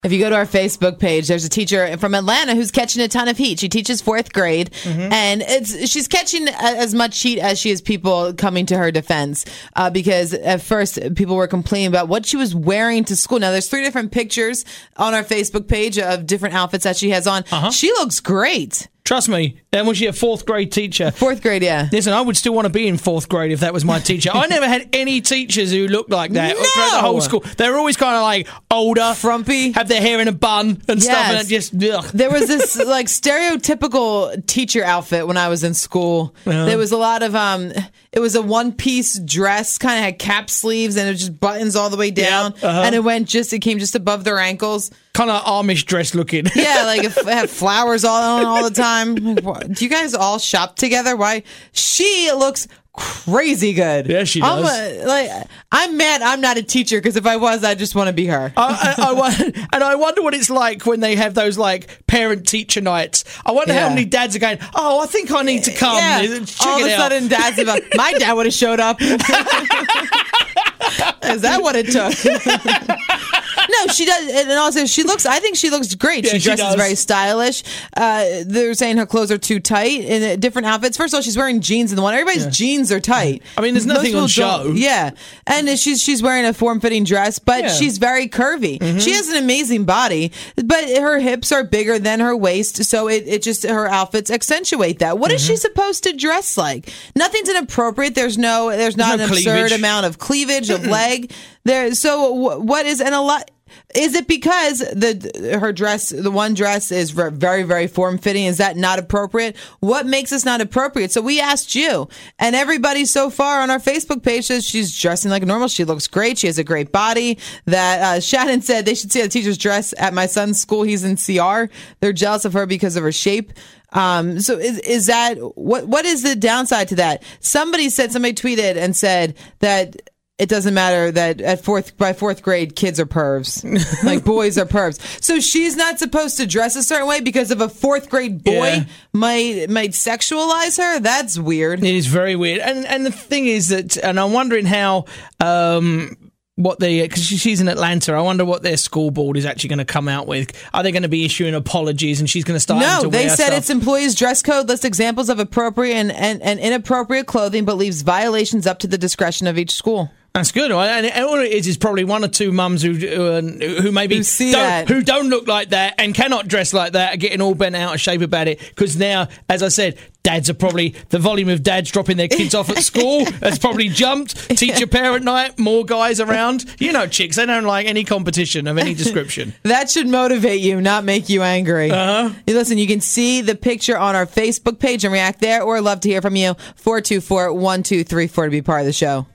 If you go to our Facebook page, there's a teacher from Atlanta who's catching a ton of heat. She teaches 4th grade, and she's catching as much heat as she is people coming to her defense, because at first people were complaining about what she was wearing to school. Now, there's 3 different pictures on our Facebook page of different outfits that she has on. She looks great. Trust me, and was she a 4th grade teacher? 4th grade, yeah. Listen, I would still want to be in 4th grade if that was my teacher. I never had any teachers who looked like that throughout the whole school. They were always kind of like older, frumpy, have their hair in a bun and stuff, and just ugh. There was this like stereotypical teacher outfit when I was in school. There was a lot of it was a one-piece dress, kind of had cap sleeves, and it was just buttons all the way down, and it came just above their ankles. Kind of Amish dress looking. Yeah, like it had flowers all the time. Do you guys all shop together? Why? She looks crazy good. Yeah, she does. I'm mad I'm not a teacher, because if I was, I just want to be her. I wonder what it's like when they have those like parent-teacher nights. I wonder how many dads are going, I think I need to come. Yeah. Check all of it a sudden, dad's about, my dad would have showed up. Is that what it took? No, she does, and also I think she looks great. Yeah, she dresses very stylish. They're saying her clothes are too tight in different outfits. First of all, she's wearing jeans in the one. Everybody's jeans are tight. I mean, there's nothing on show. Yeah, and she's wearing a form-fitting dress, but she's very curvy. She has an amazing body, but her hips are bigger than her waist, so it just her outfits accentuate that. What is she supposed to dress like? Nothing's inappropriate. There's not an absurd amount of cleavage of leg there. So what is and a lot. Is it because the one dress is very, very form-fitting? Is that not appropriate? What makes this not appropriate? So we asked you, and everybody so far on our Facebook page says she's dressing like normal. She looks great. She has a great body. That Shannon said they should see the teacher's dress at my son's school. He's in CR. They're jealous of her because of her shape. So is that what is the downside to that? Somebody tweeted and said that it doesn't matter that by 4th grade, kids are pervs. Like, boys are pervs. So she's not supposed to dress a certain way because of a 4th grade boy might sexualize her? That's weird. It is very weird. And the thing is that, and I'm wondering how, because she's in Atlanta, I wonder what their school board is actually going to come out with. Are they going to be issuing apologies and she's going to start to wear they said stuff? Its employees' dress code lists examples of appropriate and inappropriate clothing, but leaves violations up to the discretion of each school. That's good, and all it is probably one or two mums who maybe who don't look like that and cannot dress like that are getting all bent out of shape about it, because now, as I said, dads are probably, the volume of dads dropping their kids off at school has probably jumped. Teacher parent night, more guys around. You know, chicks, they don't like any competition of any description. That should motivate you, not make you angry. Listen, you can see the picture on our Facebook page and react there, or love to hear from you. 424-1234 to be part of the show.